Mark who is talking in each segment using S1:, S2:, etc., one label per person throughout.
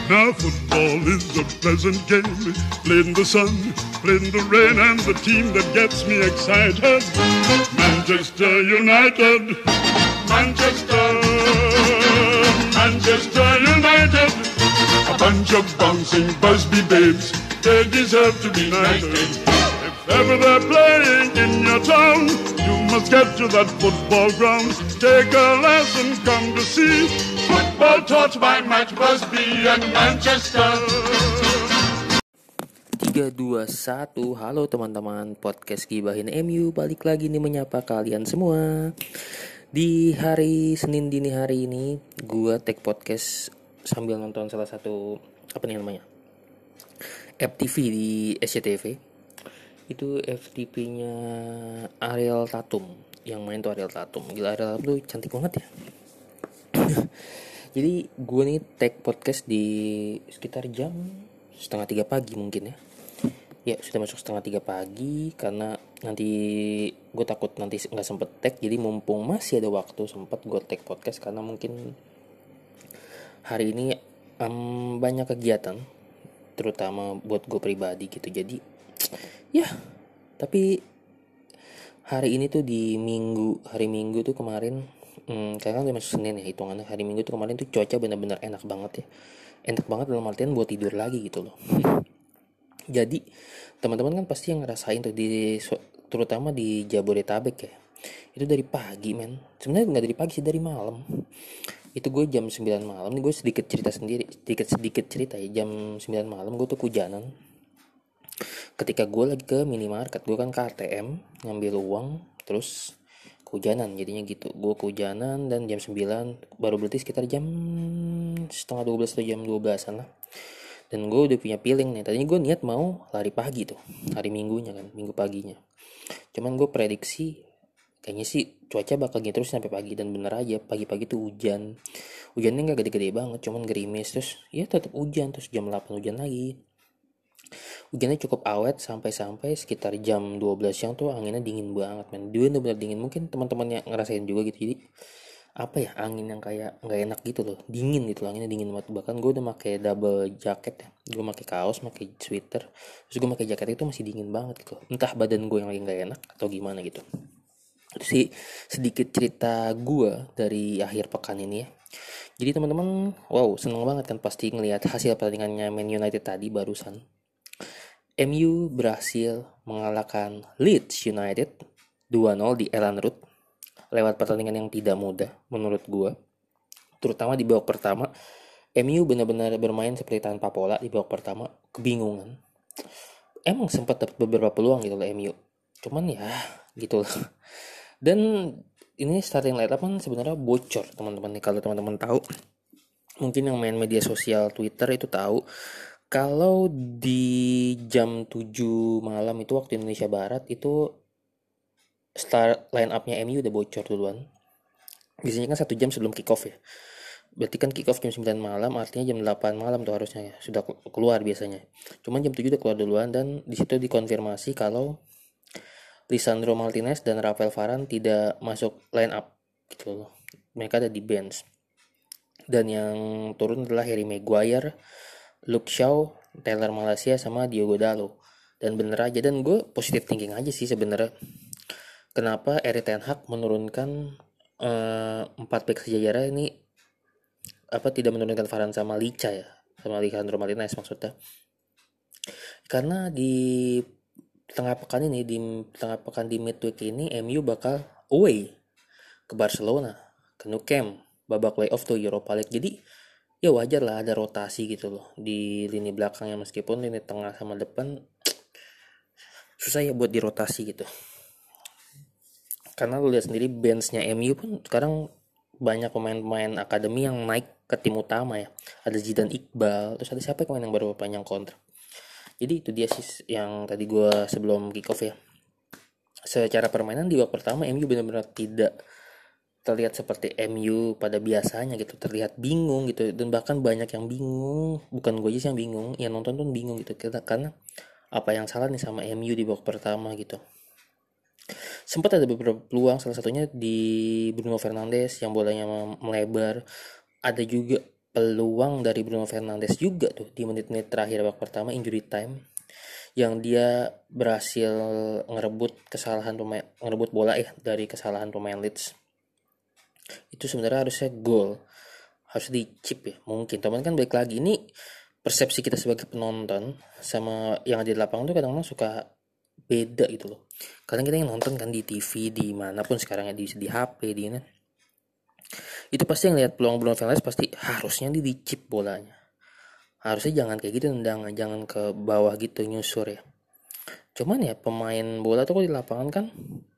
S1: Now football is a pleasant game, played in the sun, played in the rain, and the team that gets me excited, Manchester United, Manchester, Manchester United, a bunch of bouncing Busby babes, they deserve to be knighted. If ever they're playing in your town, you must get to that football ground, take a lesson, come to see football taught by Matt Busby and Manchester.
S2: 3, 2, 1. Halo teman-teman, podcast Gibahin MU balik lagi nih menyapa kalian semua. Di hari Senin dini hari ini gue take podcast sambil nonton salah satu FTV di SCTV. Itu FTV-nya Ariel Tatum. Yang main tuh Ariel Tatum. Gila, Ariel Tatum tuh cantik banget ya. Jadi gue nih take podcast di sekitar jam 2:30 pagi mungkin ya. Ya sudah masuk 2:30 pagi karena nanti gue takut nanti nggak sempet take. Jadi mumpung masih ada waktu sempet gue take podcast karena mungkin hari ini banyak kegiatan terutama buat gue pribadi gitu. Jadi ya tapi hari ini tuh di hari Minggu tuh kemarin. Karena udah masuk Senin ya hitungannya. Hari Minggu tuh kemarin tuh cuaca benar-benar enak banget ya. Enak banget dalam artian buat tidur lagi gitu loh. Jadi teman-teman kan pasti yang ngerasain tuh terutama di Jabodetabek ya. Itu dari pagi men. Sebenarnya nggak dari pagi sih, dari malam. Itu gue jam 9 malam. Nih gue sedikit cerita ya. Jam 9 malam gue tuh kehujanan. Ketika gue lagi ke minimarket, gue kan ke ATM ngambil uang, terus kehujanan jadinya gitu. Gue kehujanan dan jam 9 baru berarti sekitar jam 11:30 atau jam 12an lah. Dan gue udah punya feeling nih. Tadinya gue niat mau lari pagi tuh, hari Minggunya kan, Minggu paginya. Cuman gue prediksi kayaknya sih cuaca bakal gitu terus sampai pagi, dan bener aja pagi-pagi tuh hujan. Hujannya nggak gede-gede banget, cuman gerimis, terus ya tetap hujan, terus jam 8 hujan lagi. Hujannya cukup awet sampai sekitar jam 12 siang tuh anginnya dingin banget men. Dia bener-bener dingin. Mungkin teman-teman yang ngerasain juga gitu. Jadi angin yang kayak nggak enak gitu loh, dingin gitu loh, anginnya dingin banget. Bahkan gue udah pakai double jacket ya, gue pakai kaos, pakai sweater, terus gue pakai jaket itu masih dingin banget gitu. Entah badan gue yang lagi nggak enak atau gimana gitu. Itu sih sedikit cerita gue dari akhir pekan ini ya. Jadi teman-teman, wow seneng banget kan pasti ngelihat hasil pertandingannya Man United tadi barusan. MU berhasil mengalahkan Leeds United 2-0 di Elland Road lewat pertandingan yang tidak mudah menurut gue. Terutama di babak pertama, MU benar-benar bermain seperti tanpa pola di babak pertama, kebingungan. Emang sempat dapat beberapa peluang gitu lah MU. Cuman ya gitu lah. Dan ini starting line up kan sebenarnya bocor teman-teman nih. Kalau teman-teman tahu, mungkin yang main media sosial Twitter itu tahu. Kalau di jam 7 malam itu waktu Indonesia Barat itu start line up-nya MU udah bocor duluan. Biasanya kan 1 jam sebelum kick off ya. Berarti kan kick off jam 9 malam, artinya jam 8 malam tuh harusnya ya. Sudah keluar biasanya. Cuman jam 7 udah keluar duluan, dan di situ dikonfirmasi kalau Lisandro Martinez dan Rafael Varane tidak masuk line up gitu loh. Mereka ada di bench. Dan yang turun adalah Harry Maguire, Luke Shaw, Taylor Malaysia, sama Diogo Dalot. Dan bener aja, dan gue positive thinking aja sih sebenarnya. Kenapa Erik ten Hag menurunkan 4 back sejajarnya ini, tidak menurunkan Varane sama Licha ya, sama Lisandro Martinez maksudnya. Karena di tengah pekan di midweek ini MU bakal away ke Barcelona, ke Nou Camp, babak playoff tuh Europa League. Jadi ya wajar lah ada rotasi gitu loh di lini belakangnya, meskipun lini tengah sama depan susah ya buat dirotasi gitu. Karena lu lihat sendiri benchnya MU pun sekarang banyak pemain-pemain akademi yang naik ke tim utama ya. Ada Zidane Iqbal, terus ada siapa yang baru panjang kontrak. Jadi itu dia sih yang tadi gue sebelum kick off ya. Secara permainan di babak pertama MU benar-benar tidak terlihat seperti MU pada biasanya gitu, terlihat bingung gitu, dan bahkan banyak yang bingung, bukan gue aja sih yang bingung, yang nonton tuh bingung gitu, karena apa yang salah nih sama MU di babak pertama gitu. Sempat ada beberapa peluang, salah satunya di Bruno Fernandes yang bolanya melebar, ada juga peluang dari Bruno Fernandes juga tuh di menit-menit terakhir babak pertama injury time, yang dia berhasil ngerebut bola ya dari kesalahan pemain Leeds. Itu sebenarnya harusnya gol, harus dicip ya mungkin. Teman kan balik lagi, ini persepsi kita sebagai penonton sama yang ada di lapangan tuh kadang-kadang suka beda gitu loh. Kadang kita yang nonton kan di TV, di manapun sekarang ya, di HP, di ini, itu pasti yang lihat peluang Bruno Fernandes pasti harusnya dicip bolanya. Harusnya jangan kayak gitu tendangan, jangan ke bawah gitu nyusur ya. Cuman ya pemain bola tuh di lapangan kan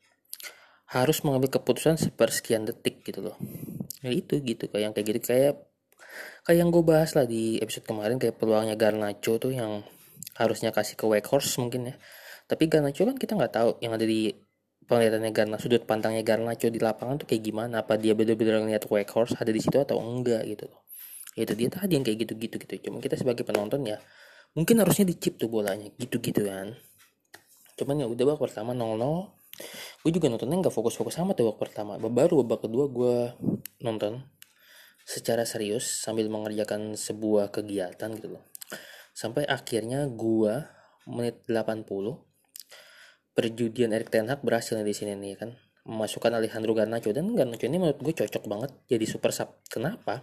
S2: harus mengambil keputusan sepersekian detik gitu loh. Ya itu gitu, kayak yang kayak gitu, kayak yang gue bahas lah di episode kemarin, kayak peluangnya Garnacho tuh yang harusnya kasih ke Weghorst mungkin ya. Tapi Garnacho kan kita nggak tahu yang ada di penglihatannya sudut pandangnya Garnacho di lapangan tuh kayak gimana, apa dia bener-bener ngeliat Weghorst ada di situ atau enggak gitu loh. Ya itu dia tadi yang kayak gitu-gitu gitu. Cuma kita sebagai penonton ya mungkin harusnya dicip tuh bolanya gitu-gitu kan. Cuman ya udah, babak pertama 0-0. Gue juga nontonnya nggak fokus-fokus sama tuh babak pertama. Baru babak kedua gue nonton secara serius sambil mengerjakan sebuah kegiatan gitu loh. Sampai akhirnya gue menit 80 perjudian Erik ten Hag berhasil di sini nih kan, memasukkan Alejandro Garnacho. Dan Garnacho ini menurut gue cocok banget jadi super sub. Kenapa?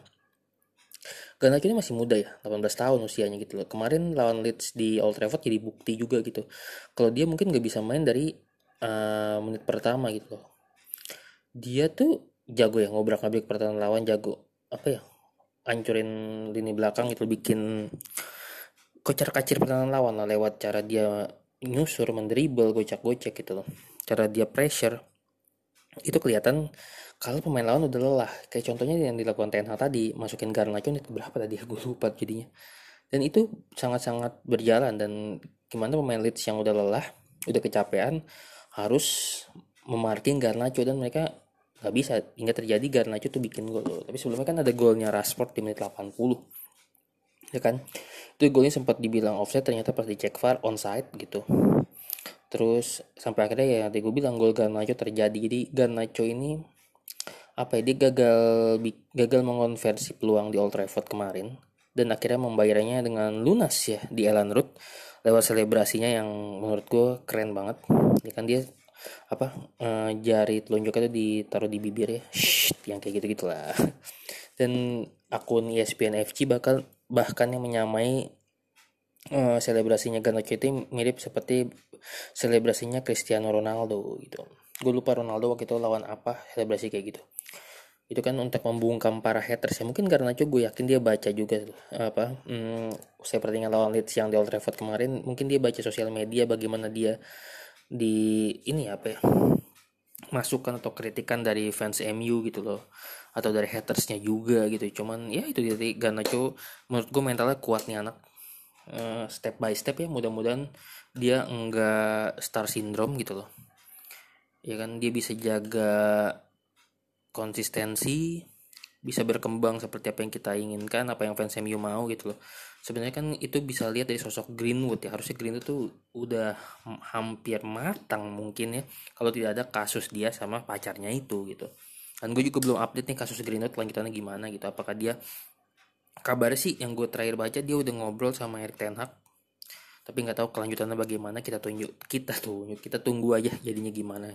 S2: Garnacho ini masih muda ya, 18 tahun usianya gitu loh. Kemarin lawan Leeds di Old Trafford jadi bukti juga gitu kalau dia mungkin gak bisa main dari menit pertama gitu loh. Dia tuh jago ya ngobrak-ngabrik pertahanan lawan, jago apa ya, hancurin lini belakang gitu, bikin kocar-kacir pertahanan lawan lah lewat cara dia nyusur, mendribble, gocek-gocek gitu loh. Cara dia pressure itu kelihatan kalau pemain lawan udah lelah. Kayak contohnya yang dilakukan Ten Hag tadi, masukin Garnacho menit berapa tadi, gue lupa jadinya. Dan itu sangat-sangat berjalan. Dan gimana pemain Leeds yang udah lelah, udah kecapean, harus memarking Garnacho, dan mereka nggak bisa hingga terjadi Garnacho tuh bikin gol loh. Tapi sebelumnya kan ada golnya Rashford di menit 80 ya kan, itu golnya sempat dibilang offside, ternyata pas dicek VAR onside gitu. Terus sampai akhirnya ya tadi gue bilang gol Garnacho terjadi. Jadi Garnacho ini apa ya, dia gagal mengonversi peluang di Old Trafford kemarin, dan akhirnya membayarnya dengan lunas ya di Elland Road lewat selebrasinya yang menurut gue keren banget ya kan. Dia apa, jari telunjuknya tuh ditaruh di bibir ya, shh, yang kayak gitu gitulah. Dan akun ESPN FC bahkan yang menyamai selebrasinya Garnacho itu mirip seperti selebrasinya Cristiano Ronaldo gitu. Gue lupa Ronaldo waktu itu lawan apa selebrasi kayak gitu. Itu kan untuk membungkam para haters ya. Mungkin Garnacho gue yakin dia baca juga apa, saya pertandingan lawan Leeds yang di Old Trafford kemarin. Mungkin dia baca sosial media bagaimana dia di ini apa ya, masukan atau kritikan dari fans MU gitu loh, atau dari hatersnya juga gitu. Cuman ya itu jadi Garnacho menurut gue mentalnya kuat nih anak. Step by step ya, mudah-mudahan dia enggak star syndrome gitu loh ya kan. Dia bisa jaga konsistensi, bisa berkembang seperti apa yang kita inginkan, apa yang fans MU mau gitu loh. Sebenarnya kan itu bisa lihat dari sosok Greenwood ya. Harusnya Greenwood tuh udah hampir matang mungkin ya, kalau tidak ada kasus dia sama pacarnya itu gitu. Dan gue juga belum update nih kasus Greenwood lanjutannya gimana gitu. Apakah dia, kabar sih yang gue terakhir baca dia udah ngobrol sama Erik ten Hag, tapi nggak tahu kelanjutannya bagaimana. Kita tunggu aja jadinya gimana.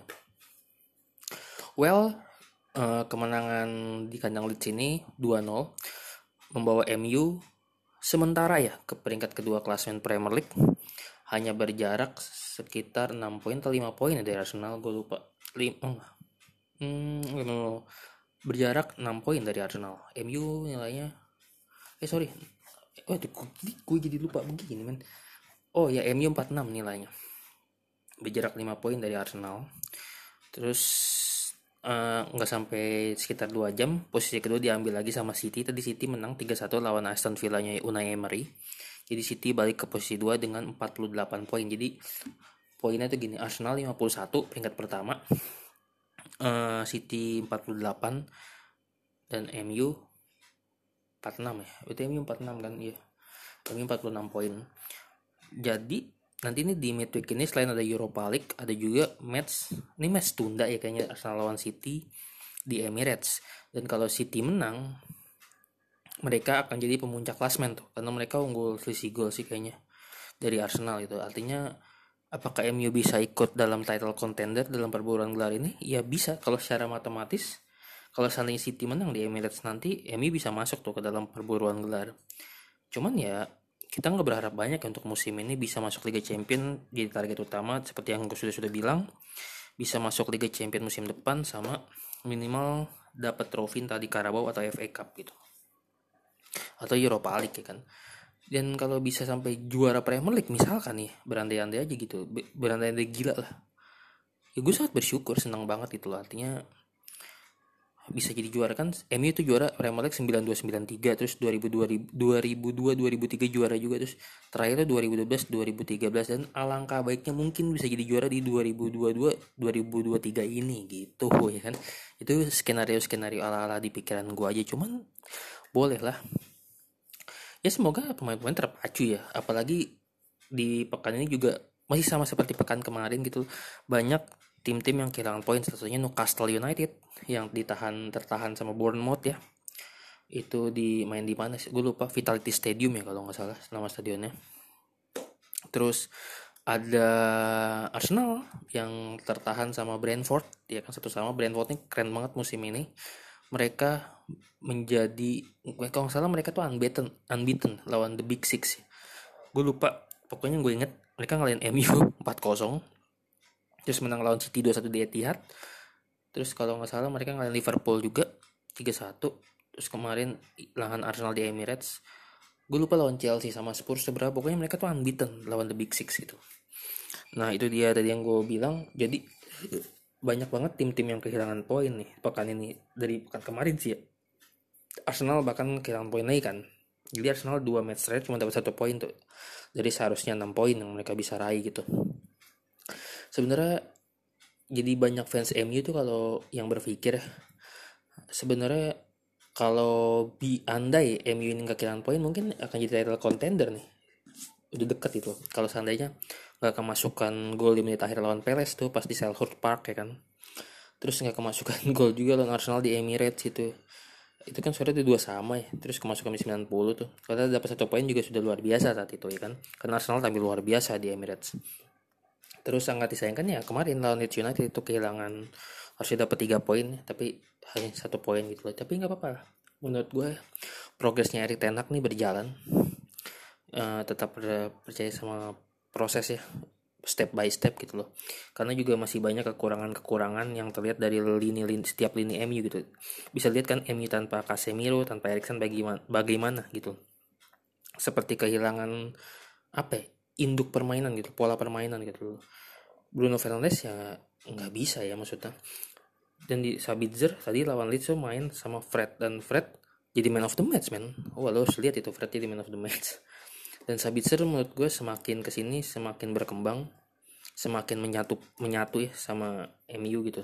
S2: Well, kemenangan di kandang Leeds ini 2-0 membawa MU sementara ya ke peringkat kedua klasemen Premier League, hanya berjarak sekitar 6 poin atau 5 poin dari Arsenal, gue lupa. Berjarak 6 poin dari Arsenal. MU nilainya gue jadi lupa begini man. Oh ya, MU 46 nilainya, berjarak 5 poin dari Arsenal. Terus nggak sampai sekitar 2 jam posisi kedua diambil lagi sama City. Tadi City menang 3-1 lawan Aston Villa-nya Unai Emery. Jadi City balik ke posisi 2 dengan 48 poin. Jadi poinnya tuh gini, Arsenal 51 peringkat pertama, City 48, dan MU 46 ya. Itu MU 46 kan? Iya. MU 46 poin. Jadi nanti ini di midweek ini selain ada Europa League, ada juga match tunda ya kayaknya, Arsenal lawan City di Emirates. Dan kalau City menang, mereka akan jadi pemuncak klasmen tuh, karena mereka unggul selisih gol sih kayaknya dari Arsenal itu. Artinya apakah MU bisa ikut dalam title contender dalam perburuan gelar ini? Ya bisa, kalau secara matematis. Kalau seandainya City menang di Emirates nanti, MU bisa masuk tuh ke dalam perburuan gelar. Cuman ya kita nggak berharap banyak untuk musim ini bisa masuk Liga Champion jadi target utama, seperti yang gue sudah bilang, bisa masuk Liga Champion musim depan sama minimal dapat trofi tadi Carabao atau FA Cup gitu, atau Europa League ya kan. Dan kalau bisa sampai juara Premier League misalkan nih, berandai-andai aja gitu, berandai-andai gila lah, ya gue sangat bersyukur, senang banget gitu loh. Artinya bisa jadi juara kan, MU itu juara Premier League 92 93, terus 2002 2003 juara juga, terus terakhir itu 2012 2013, dan alangkah baiknya mungkin bisa jadi juara di 2022 2023 ini gitu ya kan. Itu skenario ala-ala di pikiran gue aja, cuman boleh lah ya, semoga pemain-pemain terpacu ya, apalagi di pekan ini juga masih sama seperti pekan kemarin gitu, banyak tim-tim yang kehilangan poin, salah satunya Newcastle United yang tertahan sama Bournemouth ya. Itu main di mana sih? Gue lupa, Vitality Stadium ya kalau nggak salah nama stadionnya. Terus ada Arsenal yang tertahan sama Brentford ya kan, satu sama. Brentford ini keren banget musim ini. Mereka menjadi, kalau nggak salah mereka tuh unbeaten lawan the Big Six. Gue lupa, pokoknya gue inget mereka ngalahin MU 4-0, terus menang lawan City 2-1 di Etihad. Terus kalau nggak salah mereka ngalahin Liverpool juga 3-1. Terus kemarin lawan Arsenal di Emirates. Gue lupa lawan Chelsea sama Spurs seberapa, pokoknya mereka tuh unbeaten lawan the Big Six gitu. Nah itu dia tadi yang gue bilang, jadi banyak banget tim-tim yang kehilangan poin nih pekan ini. Dari pekan kemarin sih ya, Arsenal bahkan kehilangan poin lagi kan. Jadi Arsenal 2 match terakhir cuma dapat 1 poin tuh, jadi seharusnya 6 poin yang mereka bisa raih gitu. Sebenarnya jadi banyak fans MU tuh kalau yang berpikir sebenarnya kalau andai MU ini gak kehilangan poin, mungkin akan jadi title contender nih, udah deket itu. Kalau seandainya gak kemasukan gol di menit akhir lawan Palace tuh pas di Selhurst Park ya kan, terus gak kemasukan gol juga lawan Arsenal di Emirates itu kan sudah 2 sama ya, terus kemasukan di 90 tuh, kalau dapat 1 poin juga sudah luar biasa saat itu ya kan, karena Arsenal tampil luar biasa di Emirates. Terus sangat disayangkan ya kemarin lawan Leeds United itu kehilangan, harusnya dapat 3 poin tapi hanya 1 poin gitu loh. Tapi nggak apa-apa lah, menurut gue progresnya Erik ten Hag nih berjalan. Tetap percaya sama proses ya, step by step gitu loh, karena juga masih banyak kekurangan yang terlihat dari setiap lini MU gitu. Bisa lihat kan MU tanpa Casemiro, tanpa Eriksen bagaimana gitu, seperti kehilangan apa ya, induk permainan gitu, pola permainan gitu loh. Bruno Fernandes ya nggak bisa ya maksudnya. Dan di Sabitzer tadi lawan Leeds main sama Fred, dan Fred jadi man of the match men. Lo harus lihat itu, Fred jadi man of the match. Dan Sabitzer menurut gue semakin kesini semakin berkembang, semakin menyatu ya sama MU gitu.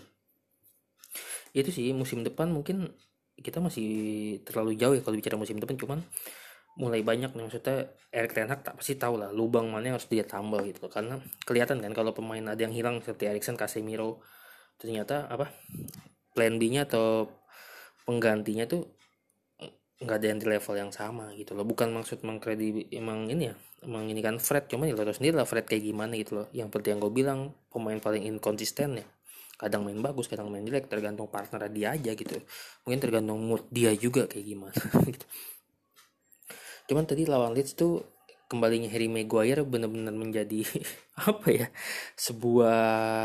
S2: Itu sih, musim depan mungkin kita masih terlalu jauh ya kalau bicara musim depan, cuman mulai banyak nih, maksudnya Erik ten Hag tak pasti tahu lah lubang mana yang harus dia tambal gitu, karena kelihatan kan kalau pemain ada yang hilang seperti Eriksen, Casemiro, ternyata plan B-nya atau penggantinya tuh nggak ada yang di level yang sama gitu loh. Bukan maksud emang ini ya, emang ini kan Fred, cuman ya lo tau sendiri lah Fred kayak gimana gitu loh. Yang penting yang gue bilang, pemain paling inkonsisten ya, kadang main bagus kadang main jelek, tergantung partner dia aja gitu, mungkin tergantung mood dia juga kayak gimana gitu. Cuman tadi lawan Leeds tuh kembalinya Harry Maguire benar-benar menjadi apa ya, sebuah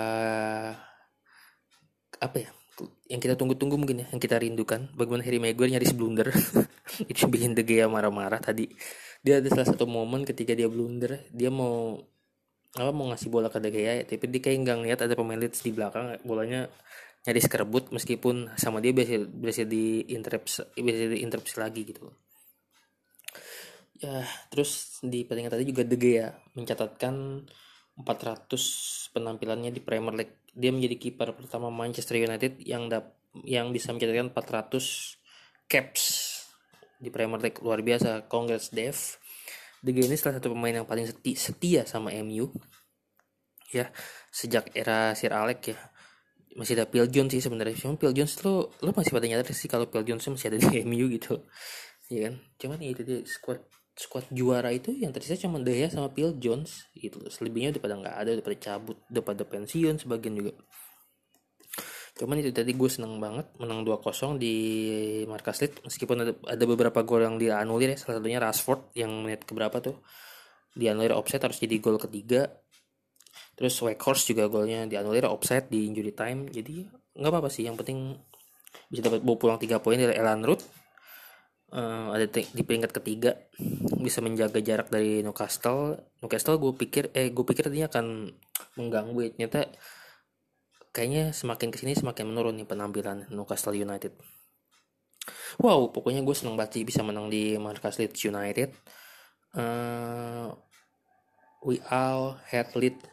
S2: apa ya, yang kita tunggu-tunggu mungkin ya, yang kita rindukan. Bagaimana Harry Maguire nyaris blunder itu bikin De Gea marah-marah tadi. Dia ada salah satu momen ketika dia blunder, dia mau ngasih bola ke De Gea, tapi dia kayak nggak ngeliat ada pemain Leeds di belakang, bolanya nyaris kerebut meskipun sama dia berhasil diinterupsi lagi gitu. Ya, terus di pertandingan tadi juga De Gea mencatatkan 400 penampilannya di Premier League. Dia menjadi kiper pertama Manchester United yang bisa mencatatkan 400 caps di Premier League. Luar biasa, congrats Dev. De Gea ini salah satu pemain yang paling setia sama MU ya, sejak era Sir Alex ya. Masih ada Phil Jones sih sebenarnya, cuma Phil Jones lo masih pada nyadar sih kalau Phil Jones masih ada di MU gitu ya kan. Cuman ya itu dia, squad juara itu yang tersisa cuma De Gea sama Phil Jones gitu. Selebihnya udah pada nggak ada, udah pada cabut, udah pada pensiun sebagian juga. Cuman itu tadi gue seneng banget menang 2-0 di markas Leeds, meskipun ada beberapa gol yang dianulir ya. Salah satunya Rashford yang menit keberapa tuh dianulir offside, harus jadi gol ketiga. Terus Weghorst juga golnya dianulir offside di injury time. Jadi nggak apa-apa sih, yang penting bisa dapat bawa pulang 3 poin dari Elland Road. Ada di peringkat ketiga, bisa menjaga jarak dari Newcastle gue pikir tadinya akan mengganggu ya. Ternyata kayaknya semakin kesini semakin menurun nih penampilan Newcastle United. Wow, pokoknya gue seneng banget sih bisa menang di markas Leeds United. We all had Leeds.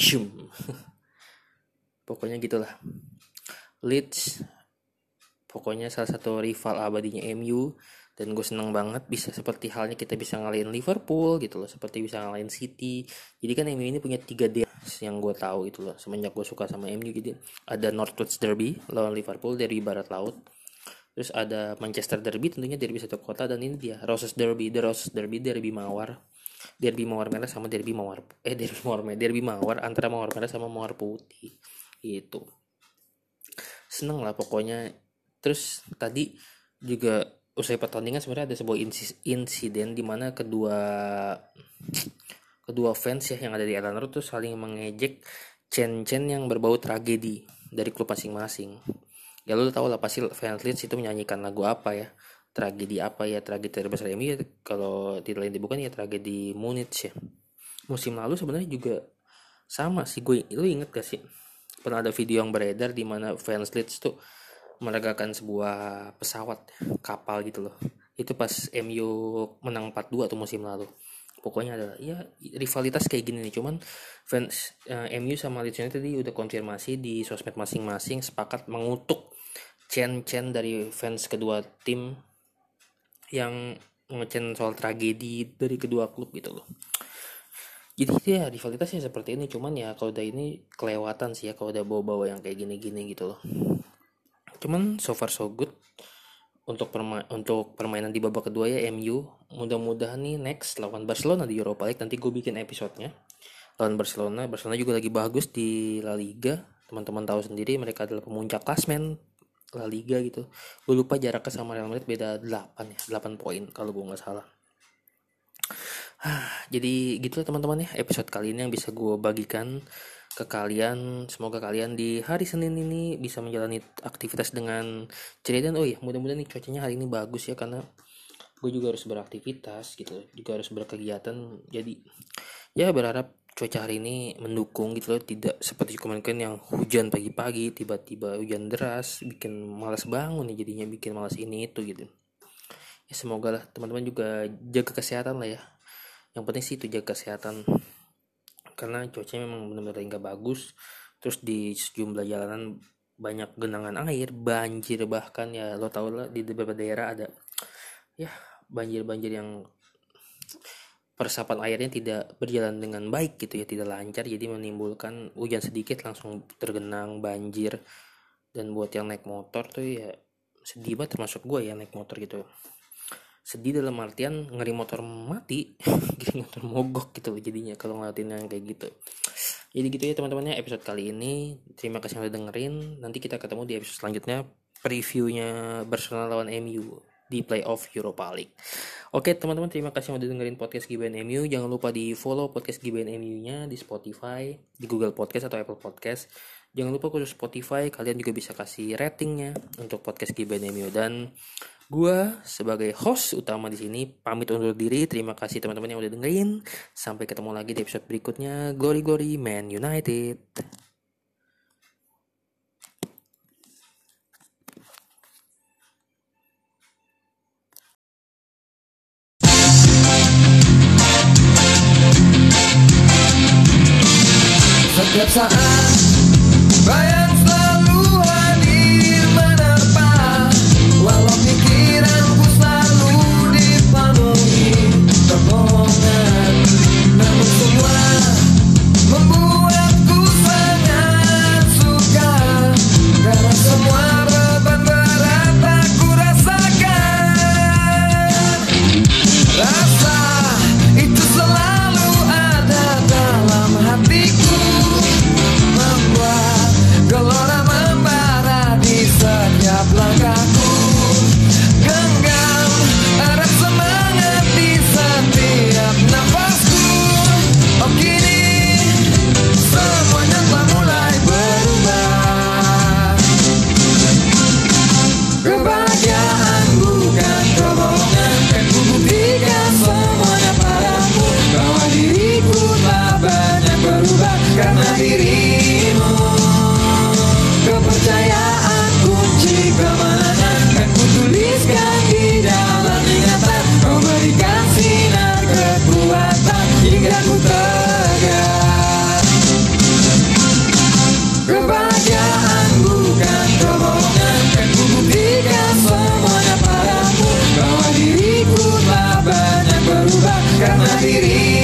S2: Pokoknya gitulah. Leeds pokoknya salah satu rival abadinya MU. Dan gue seneng banget bisa seperti halnya kita bisa ngalahin Liverpool gitu loh, seperti bisa ngalahin City. Jadi kan MU ini punya 3 derby yang gue tahu gitu loh semenjak gue suka sama MU gitu. Ada Northwich Derby lawan Liverpool dari barat laut. Terus ada Manchester Derby, tentunya derby satu kota, dan ini dia Roses Derby, derby mawar. Derby mawar merah sama derby mawar antara mawar merah sama mawar putih gitu. Seneng lah pokoknya. Terus tadi juga usai pertandingan sebenarnya ada sebuah insiden di mana kedua fans ya yang ada di Elland Road tuh saling mengejek Chen yang berbau tragedi dari klub masing-masing. Ya lu tahu lah pasti fans Leeds itu menyanyikan lagu apa ya, tragedi apa ya, tragedi terbesar MU ya, kalau tidak lain bukan ya tragedi Munich ya. Musim lalu sebenarnya juga sama sih, lu inget gak sih pernah ada video yang beredar di mana fans Leeds tuh meregakan sebuah pesawat kapal gitu loh. Itu pas MU menang 4-2 tuh musim lalu. Pokoknya ada ya rivalitas kayak gini nih. Cuman fans MU sama Leeds United tadi udah konfirmasi di sosmed masing-masing, sepakat mengutuk Chen dari fans kedua tim yang ngecen soal tragedi dari kedua klub gitu loh. Jadi ya rivalitasnya seperti ini. Cuman ya kalau udah ini kelewatan sih ya kalau udah bawa-bawa yang kayak gini-gini gitu loh. Cuman so far so good untuk permainan di babak kedua ya MU. Mudah-mudahan nih next lawan Barcelona di Europa League, nanti gue bikin episodenya lawan Barcelona juga lagi bagus di La Liga. Teman-teman tahu sendiri mereka adalah pemuncak klasmen La Liga gitu. Gue lupa jaraknya sama Real Madrid beda 8 poin kalau gue nggak salah. Jadi gitu teman-teman ya, episode kali ini yang bisa gue bagikan ke kalian. Semoga kalian di hari Senin ini bisa menjalani aktivitas dengan ceria. Dan mudah-mudahan nih cuacanya hari ini bagus ya, karena gue juga harus beraktivitas gitu, juga harus berkegiatan. Jadi ya berharap cuaca hari ini mendukung gitu loh, tidak seperti kemarin yang hujan pagi-pagi tiba-tiba hujan deras bikin malas bangun nih, jadinya bikin malas ini itu gitu. Ya semoga lah teman-teman juga jaga kesehatan lah ya. Yang penting sih itu jaga kesehatan, karena cuacanya memang benar-benar nggak bagus. Terus di sejumlah jalanan banyak genangan air, banjir, bahkan ya lo tau lah di beberapa daerah ada ya banjir yang peresapan airnya tidak berjalan dengan baik gitu ya, tidak lancar, jadi menimbulkan hujan sedikit langsung tergenang banjir. Dan buat yang naik motor tuh ya sedih banget, termasuk gue ya naik motor gitu. Sedih dalam artian ngeri motor mati jadi motor mogok gitu loh jadinya kalau ngeliatin yang kayak gitu. Jadi gitu ya teman-teman ya episode kali ini. Terima kasih yang udah dengerin. Nanti kita ketemu di episode selanjutnya, previewnya Barcelona lawan MU di playoff Europa League. Oke teman-teman, terima kasih yang udah dengerin podcast GBN MU. Jangan lupa di follow podcast GBN MU-nya di Spotify, di Google Podcast atau Apple Podcast. Jangan lupa khusus Spotify, kalian juga bisa kasih ratingnya untuk podcast GBN MU. Dan gua sebagai host utama di sini pamit undur diri. Terima kasih teman-teman yang udah dengerin. Sampai ketemu lagi di episode berikutnya. Glory Glory Man United.
S3: Setiap saat bayang selalu hadir menerpa, walau pikiranku selalu dipenuhi kebohongan. Namun semua membuatku sangat suka, karena semua beban berat aku rasakan. diri